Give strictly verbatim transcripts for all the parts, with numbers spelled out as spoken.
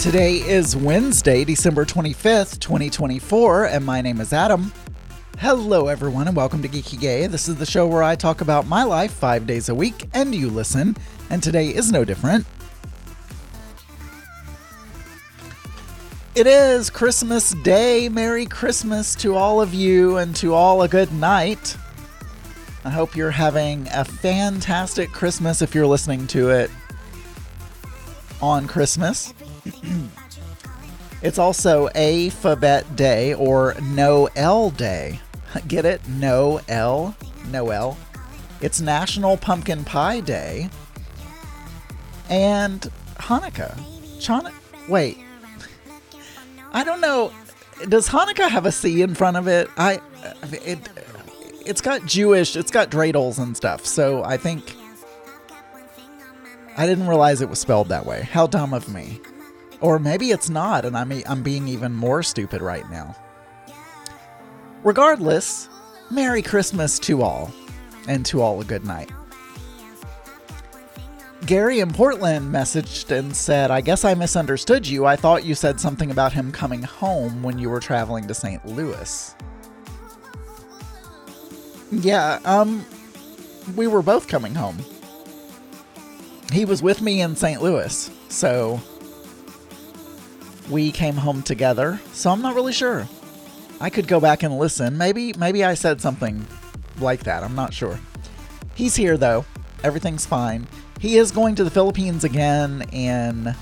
Today is Wednesday, December twenty-fifth, twenty twenty-four, and my name is Adam. Hello everyone and welcome to Geeky Gay. This is the show where I talk about my life five days a week and you listen, and today is no different. It is Christmas Day. Merry Christmas to all of you and to all a good night. I hope you're having a fantastic Christmas if you're listening to it on Christmas. It's also Alphabet Day or Noel Day. Get it? Noel? Noel. It's National Pumpkin Pie Day. And Hanukkah. Chana- Wait. I don't know. Does Hanukkah have a C in front of it? I it it's got Jewish, it's got dreidels and stuff. So I think I didn't realize it was spelled that way. How dumb of me. Or maybe it's not, and I'm I'm being even more stupid right now. Regardless, Merry Christmas to all, and to all a good night. Gary in Portland messaged and said, I guess I misunderstood you. I thought you said something about him coming home when you were traveling to Saint Louis. Yeah, um, we were both coming home. He was with me in Saint Louis, so we came home together, so I'm not really sure. I could go back and listen. Maybe, maybe I said something like that. I'm not sure. He's here, though. Everything's fine. He is going to the Philippines again in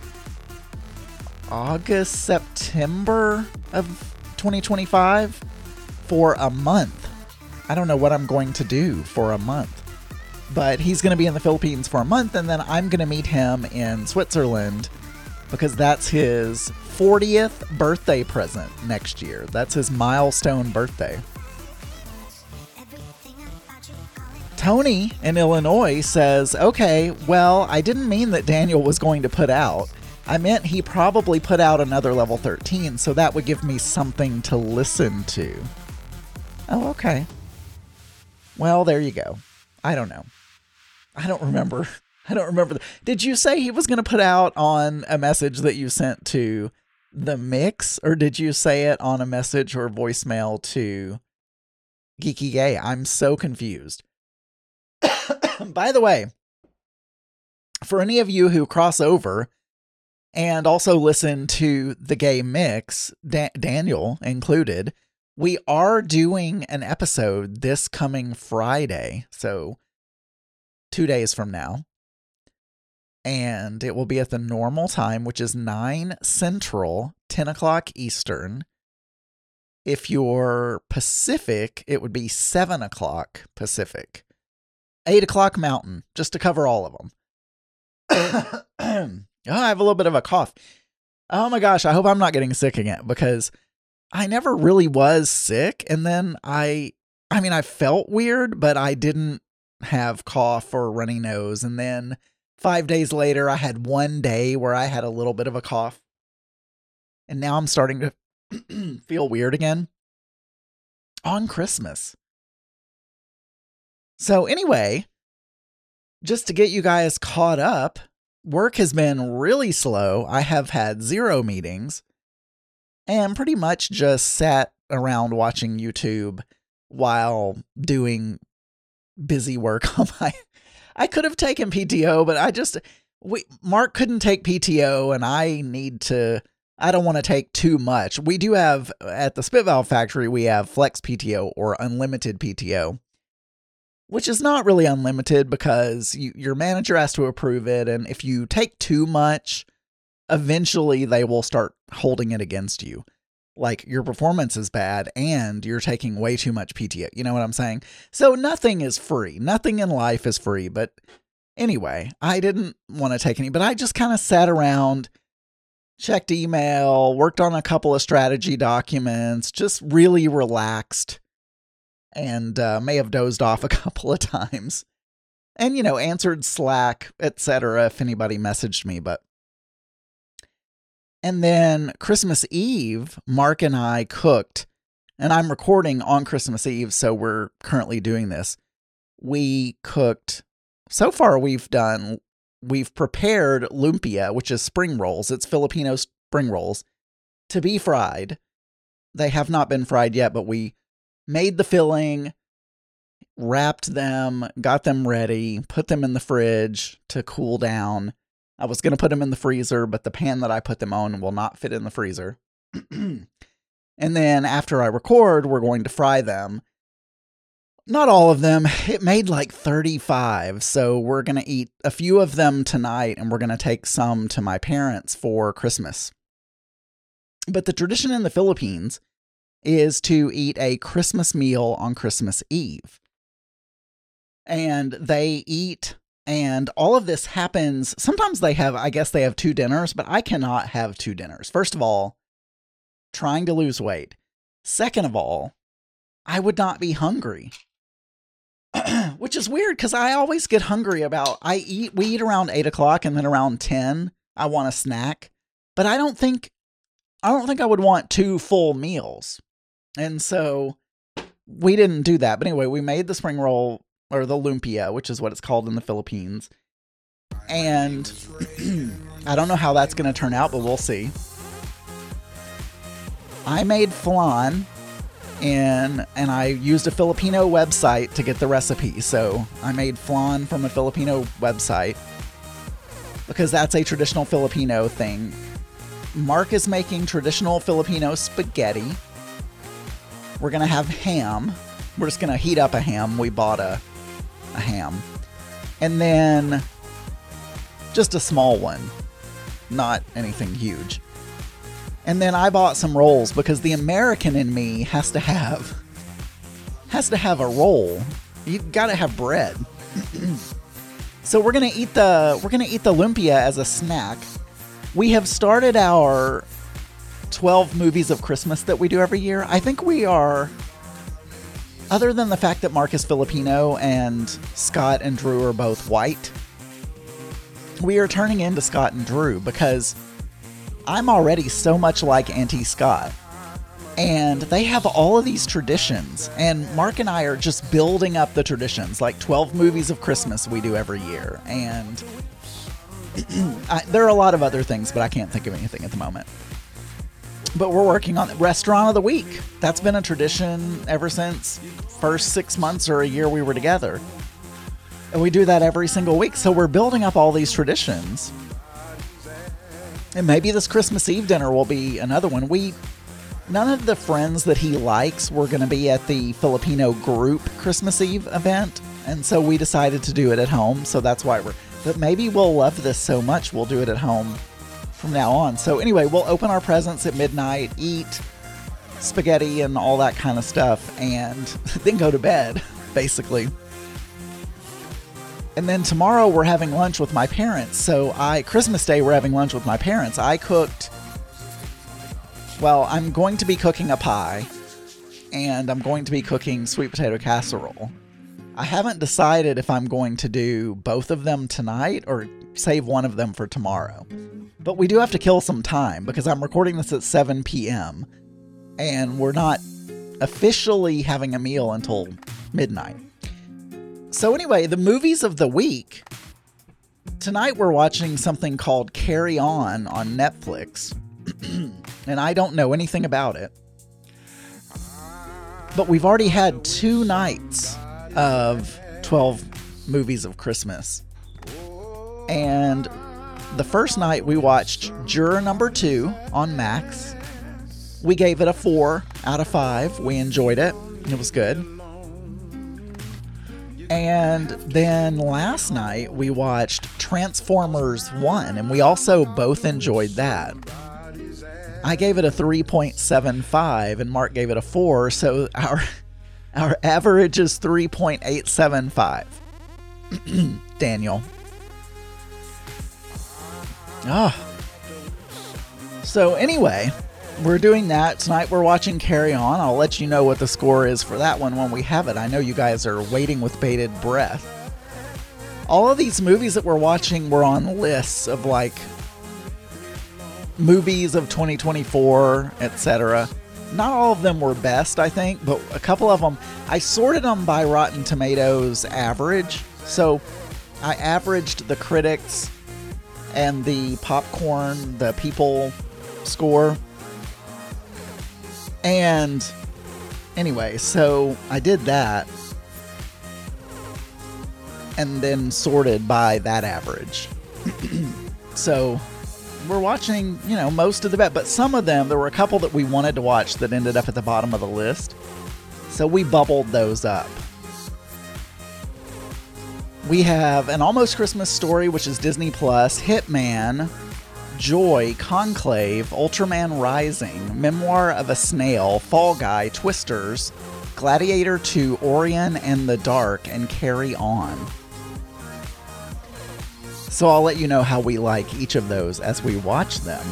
August, September of twenty twenty-five for a month. I don't know what I'm going to do for a month, but he's going to be in the Philippines for a month, and then I'm going to meet him in Switzerland because that's his fortieth birthday present next year. That's his milestone birthday. Tony in Illinois says, okay, well, I didn't mean that Daniel was going to put out. I meant he probably put out another level thirteen, so that would give me something to listen to. Oh, okay. Well, there you go. I don't know. I don't remember. I don't remember. Did you say he was going to put out on a message that you sent to the mix, or did you say it on a message or voicemail to Geeky Gay? I'm so confused. By the way, for any of you who cross over and also listen to the Gay Mix, da- Daniel included, we are doing an episode this coming Friday, so two days from now, and it will be at the normal time, which is nine Central, ten o'clock Eastern. If you're Pacific, it would be seven o'clock Pacific. eight o'clock Mountain, just to cover all of them. Oh, I have a little bit of a cough. Oh my gosh, I hope I'm not getting sick again, because I never really was sick. And then I, I mean, I felt weird, but I didn't have cough or runny nose. And then five days later, I had one day where I had a little bit of a cough. And now I'm starting to feel weird again on Christmas. So anyway, just to get you guys caught up, work has been really slow. I have had zero meetings and pretty much just sat around watching YouTube while doing busy work on my... I could have taken P T O, but I just... we Mark couldn't take P T O, and I need to... I don't want to take too much. We do have, at the Spit Valve Factory, we have Flex P T O or Unlimited P T O. Which is not really unlimited because you, your manager has to approve it. And if you take too much, eventually they will start holding it against you. Like your performance is bad and you're taking way too much P T O. You know what I'm saying? So nothing is free. Nothing in life is free. But anyway, I didn't want to take any, but I just kind of sat around, checked email, worked on a couple of strategy documents, just really relaxed. And uh, may have dozed off a couple of times. And, you know, answered Slack, et cetera if anybody messaged me. But And then Christmas Eve, Mark and I cooked. And I'm recording on Christmas Eve, so we're currently doing this. We cooked, so far we've done we've prepared lumpia, which is spring rolls. It's Filipino spring rolls, to be fried. They have not been fried yet, but we made the filling, wrapped them, got them ready, put them in the fridge to cool down. I was going to put them in the freezer, but the pan that I put them on will not fit in the freezer. And then after I record, we're going to fry them. Not all of them. It made like thirty-five, so we're going to eat a few of them tonight, and we're going to take some to my parents for Christmas. But the tradition in the Philippines is to eat a Christmas meal on Christmas Eve. And they eat, and all of this happens. Sometimes they have, I guess they have two dinners, but I cannot have two dinners. First of all, trying to lose weight. Second of all, I would not be hungry. Which is weird because I always get hungry about, I eat, we eat around eight o'clock and then around ten, I want a snack. But I don't think, I don't think I would want two full meals. And so we didn't do that. But anyway, we made the spring roll, or the lumpia, which is what it's called in the Philippines. And I don't know how that's going to turn out, but we'll see. I made flan. And, and I used a Filipino website to get the recipe. So I made flan from a Filipino website because that's a traditional Filipino thing. Mark is making traditional Filipino spaghetti. We're going to have ham. We're just going to heat up a ham. We bought a, a ham. And then just a small one. Not anything huge. And then I bought some rolls because the American in me has to have has to have a roll. You got to have bread. So we're going to eat the we're going to eat the lumpia as a snack. We have started our twelve movies of Christmas that we do every year. I think we are, other than the fact that Mark is Filipino and Scott and Drew are both white, we are turning into Scott and Drew because I'm already so much like Auntie Scott. And they have all of these traditions. And Mark and I are just building up the traditions. Like twelve movies of Christmas we do every year. And I, there are a lot of other things, but I can't think of anything at the moment. But we're working on Restaurant of the Week. That's been a tradition ever since first six months or a year we were together. And we do that every single week. So we're building up all these traditions. And maybe this Christmas Eve dinner will be another one. We, none of the friends that he likes were going to be at the Filipino group Christmas Eve event. And so we decided to do it at home. So that's why we're, but maybe we'll love this so much we'll do it at home from now on. So anyway, we'll open our presents at midnight, eat spaghetti and all that kind of stuff, and then go to bed, basically. And then tomorrow we're having lunch with my parents. So I, Christmas Day, we're having lunch with my parents. I cooked, well, I'm going to be cooking a pie, and I'm going to be cooking sweet potato casserole. I haven't decided if I'm going to do both of them tonight or save one of them for tomorrow. But we do have to kill some time because I'm recording this at seven p.m. and we're not officially having a meal until midnight. So anyway, the movies of the week. Tonight we're watching something called Carry On on Netflix. And I don't know anything about it. But we've already had two nights of twelve movies of Christmas. And the first night we watched Juror Number Two on Max. We gave it a four out of five. We enjoyed it. It was good. And then last night we watched Transformers One, and we also both enjoyed that. I gave it a three point seven five, and Mark gave it a four, so our our average is three point eight seven five. Daniel. Ah. So anyway, we're doing that. Tonight we're watching Carry On. I'll let you know what the score is for that one when we have it. I know you guys are waiting with bated breath. All of these movies that we're watching were on lists of like movies of twenty twenty-four, et cetera. Not all of them were best, I think, but a couple of them, I sorted them by Rotten Tomatoes average. So I averaged the critics and the popcorn, the people score. And anyway, so I did that and then sorted by that average. So we're watching, you know, most of the bet, but some of them, there were a couple that we wanted to watch that ended up at the bottom of the list. So we bubbled those up. We have An Almost Christmas Story, which is Disney Plus, Hitman, Joy, Conclave, Ultraman Rising, Memoir of a Snail, Fall Guy, Twisters, Gladiator two, Orion and the Dark, and Carry On. So I'll let you know how we like each of those as we watch them.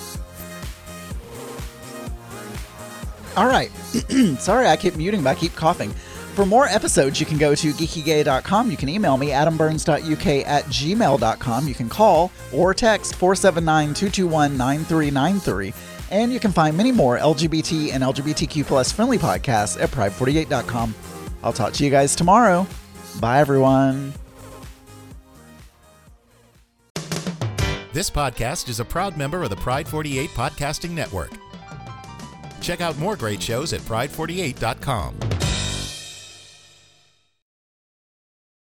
All right. Sorry, I keep muting, but I keep coughing. For more episodes, you can go to geeky gay dot com. You can email me, adam burns dot u k at gmail dot com. You can call or text four seven nine, two two one, nine three nine three. And you can find many more L G B T and L G B T Q plus friendly podcasts at pride forty-eight dot com. I'll talk to you guys tomorrow. Bye, everyone. This podcast is a proud member of the Pride forty-eight Podcasting Network. Check out more great shows at pride forty-eight dot com.